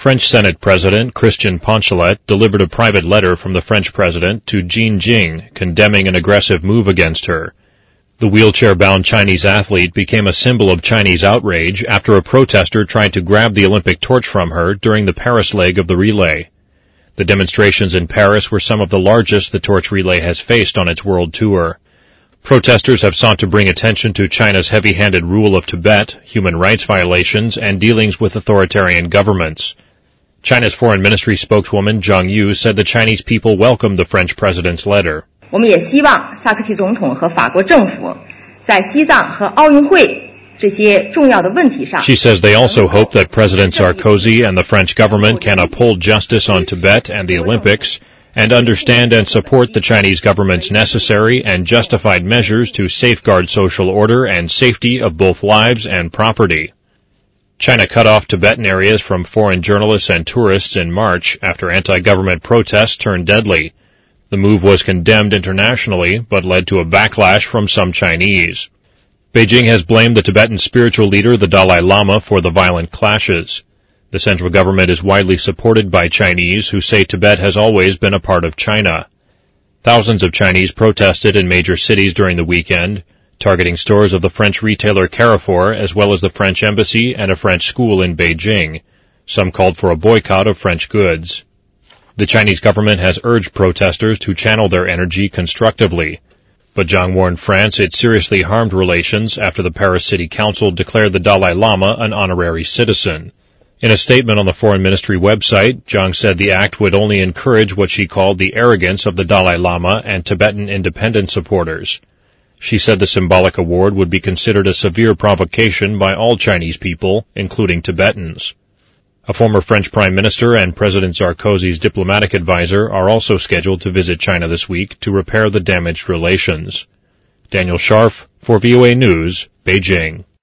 French Senate President Christian Poncelet delivered a private letter from the French president to Jean Jing condemning an aggressive move against her. The wheelchair-bound Chinese athlete became a symbol of Chinese outrage after a protester tried to grab the Olympic torch from her during the Paris leg of the relay. The demonstrations in Paris were some of the largest the torch relay has faced on its world tour. Protesters have sought to bring attention to China's heavy-handed rule of Tibet, human rights violations, and dealings with authoritarian governments. China's Foreign Ministry spokeswoman Zhang Yu said the Chinese people welcomed the French president's letter. 我们也希望萨科齐总统和法国政府在西藏和奥运会这些重要的问题上 She says they also hope that President Sarkozy and the French government can uphold justice on Tibet and the Olympics and understand and support the Chinese government's necessary and justified measures to safeguard social order and safety of both lives and property. China cut off Tibetan areas from foreign journalists and tourists in March after anti-government protests turned deadly. The move was condemned internationally, but led to a backlash from some Chinese. Beijing has blamed the Tibetan spiritual leader, the Dalai Lama, for the violent clashes. The central government is widely supported by Chinese who say Tibet has always been a part of China. Thousands of Chinese protested in major cities during the weekend, targeting stores of the French retailer Carrefour as well as the French embassy and a French school in Beijing. Some called for a boycott of French goods. The Chinese government has urged protesters to channel their energy constructively, but Zhang warned France it seriously harmed relations after the Paris City Council declared the Dalai Lama an honorary citizen. In a statement on the Foreign Ministry website, Zhang said the act would only encourage what she called the arrogance of the Dalai Lama and Tibetan independence supporters. She said the symbolic award would be considered a severe provocation by all Chinese people, including Tibetans. A former French Prime Minister and President Sarkozy's diplomatic advisor are also scheduled to visit China this week to repair the damaged relations. Daniel Scharf for VOA News, Beijing.